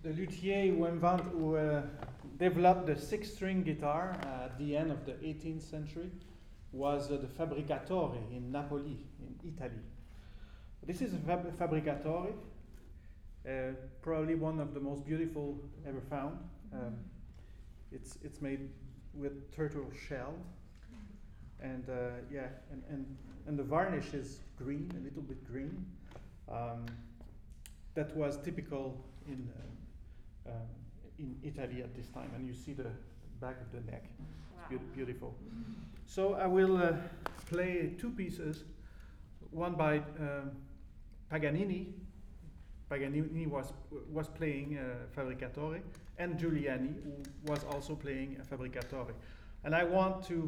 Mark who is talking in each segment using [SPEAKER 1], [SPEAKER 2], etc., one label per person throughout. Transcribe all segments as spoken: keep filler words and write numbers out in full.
[SPEAKER 1] the luthier who, invent, who uh, developed the six-string guitar uh, at the end of the eighteenth century was uh, the Fabbricatore in Napoli, in Italy. This is a fab- Fabbricatore, uh, probably one of the most beautiful ever found. Um, it's it's made with turtle shell, and uh, yeah, and, and and the varnish is green, a little bit green. Um, that was typical in uh, um, in Italy at this time, and you see the back of the neck. It's
[SPEAKER 2] Wow.
[SPEAKER 1] be- beautiful. So I will uh, play two pieces, one by um, Paganini. Paganini was was playing uh, Fabbricatore, and Giuliani, who was also playing a Fabbricatore. And I want to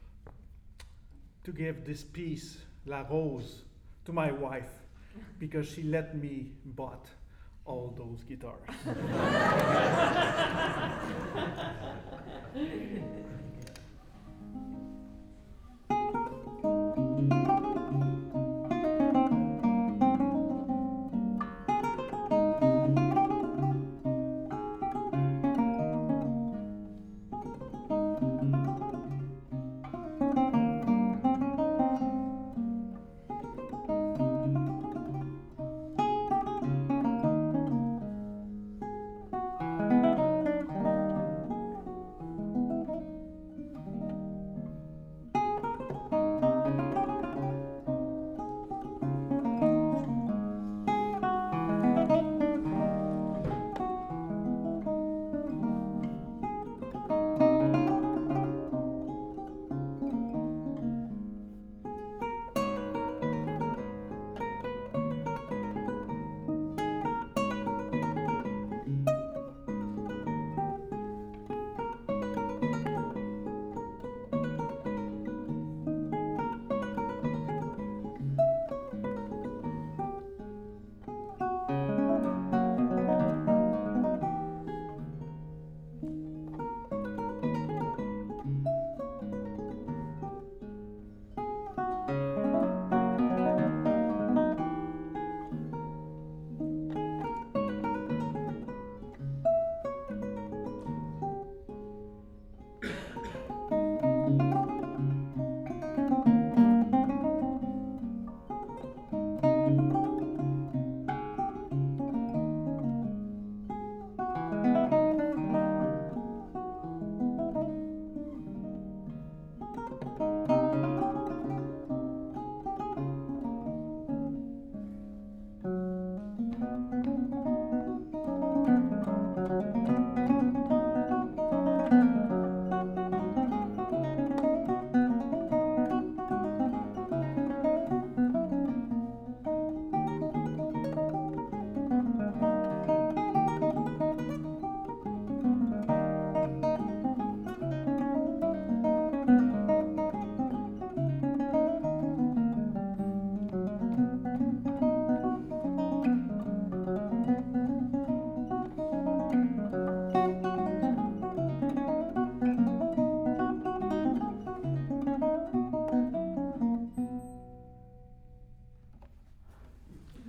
[SPEAKER 1] to give this piece, La Rose, to my wife, because she let me bought all those guitars.